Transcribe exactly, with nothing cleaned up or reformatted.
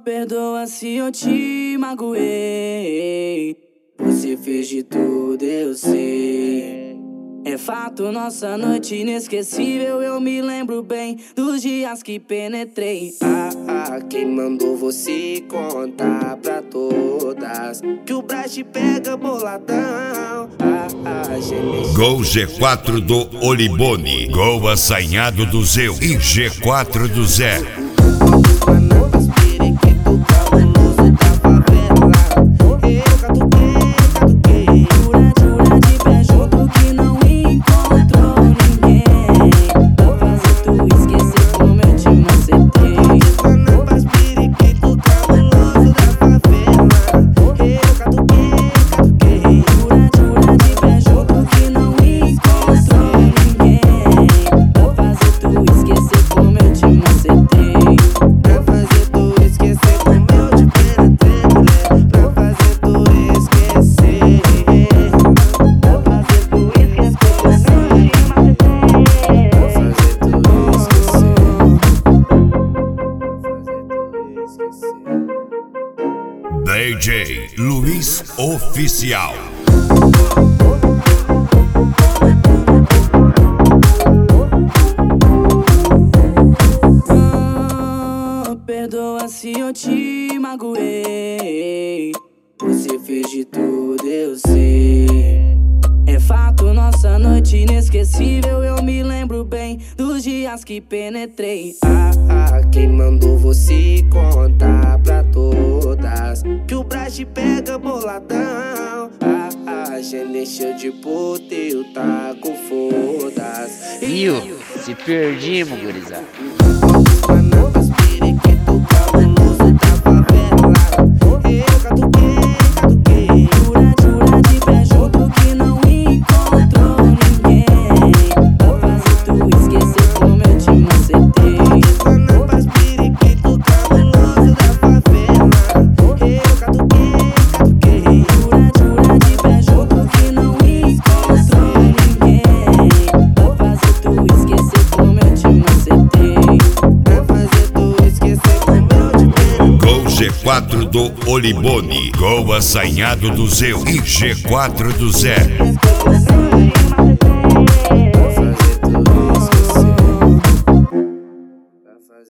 perdoa se eu te magoei. Você fez de tudo, eu sei. É fato, nossa noite inesquecível. Eu me lembro bem dos dias que penetrei. Ah, ah, quem mandou você contar pra todas que o Brás te pega boladão? Ah, ah, G Gol G quatro do Olibone, Gol assanhado do Zeu e G quatro do Zé. D J Luiz Oficial. Oh, perdoa se eu te magoei. Você fez de tudo, eu sei. É fato, nossa noite inesquecível. Eu me lembro bem dos dias que penetrei. Ah, ah, quem mandou você contar pra todas que o Brás te pega boladão? Ah, ah, já deixou de poder, eu tá com foda-se. Viu? Se perdimos, gurizada. G quatro do Olibone, Gol assanhado do Zeu e G quatro do Zé.